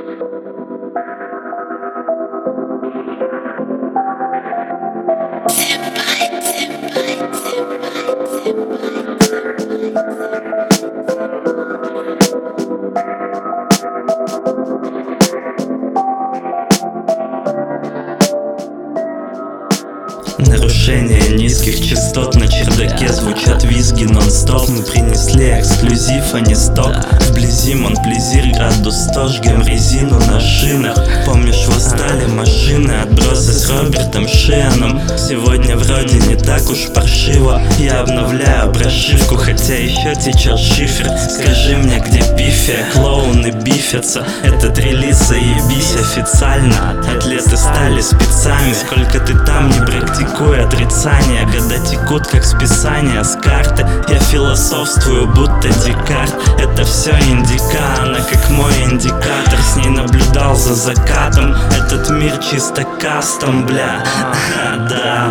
Нарушение низких частот на чердаке. Звучат визги нон-стоп. Мы принесли эксклюзив, а не сток. Вблизи Монплезир, градус 100. Жгем резину на шинах. Помнишь, восстали машины, отбросы с Робертом Шианом. Сегодня вроде не так уж паршиво. Я обновляю прошивку, хотя еще течет шифер. Скажи мне, где пифия? Клоуны бифятся. Этот релиз заебись официально. Атлеты стали спецами. Сколько ты там не практикуй отрицания. Года текут как списания с карты. Я философствую, будто Декарт. Это все индика, она как мой индикатор. С ней наблюдал за закатом. Этот мир чисто кастом, бля. Да,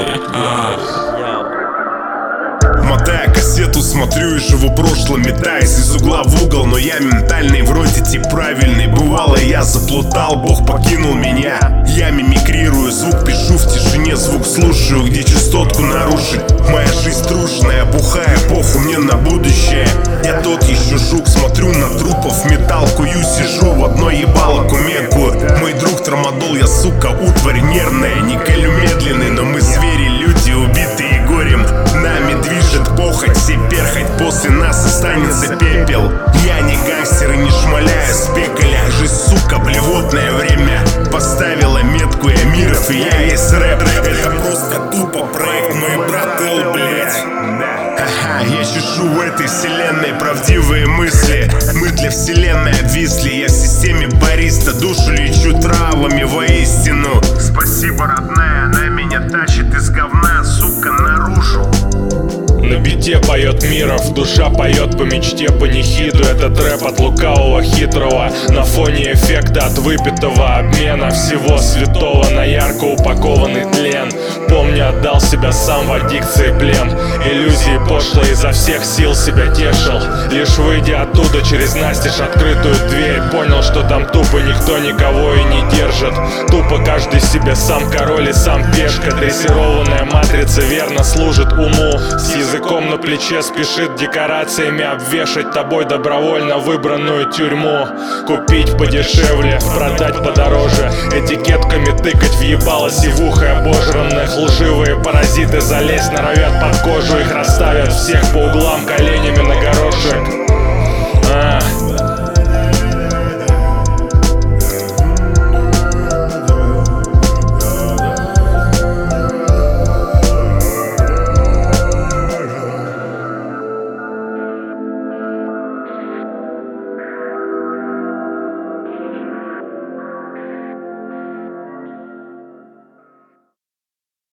мотая кассету, смотрю и живу прошлым, метаясь из угла в угол. Но я ментальный, вроде тип правильный. Бывало, я заплутал, Бог покинул меня. Я мимикрирую, звук пишу в тишине, звук слушаю, где частотку нарушить. Моя жизнь трушная, бухая, похуй мне на будущее. Я тот еще жук, смотрю на трупов, металл кую, сижу в одной ебало кумеку. Мой друг трамадол, я сука, утварь нервная. Не колю медленный, но мы звери, люди убитые горем. Нами движет похоть, все перхоть, после нас останется пепел. Я не гангстер и не шмаляю с пекаля. Жизнь, сука, блевотное время поставила метку я миров, и я есть рэп. Это просто тупо проект, мой брат Эл, блять. Я чешу в этой вселенной правдивые мысли. Мы для вселенной обвисли. Я в системе бариста, душу лечу травами воистину. Спасибо, родная, она меня тащит из говна, сука, наружу. На бите поет Миров, душа поет по мечте, по нехиду. Этот рэп от лукавого хитрого, на фоне эффекта от выпитого обмена всего святого на ярко упакованный тлен. Помню, отдал себя сам в аддикции плен. Иллюзии пошлые, изо всех сил себя тешил. Лишь выйдя оттуда через настежь открытую дверь, понял, что там тупо никто никого и не держит. Тупо каждый себе сам король и сам пешка. Дрессированная матрица верно служит уму. С языком на плече спешит декорациями обвешать тобой добровольно выбранную тюрьму. Купить подешевле, продать подороже, этикетками тыкать в ебало сивухой обожранных. Лживые паразиты залезть норовят под кожу, их расставят всех по углам коленями на горошек.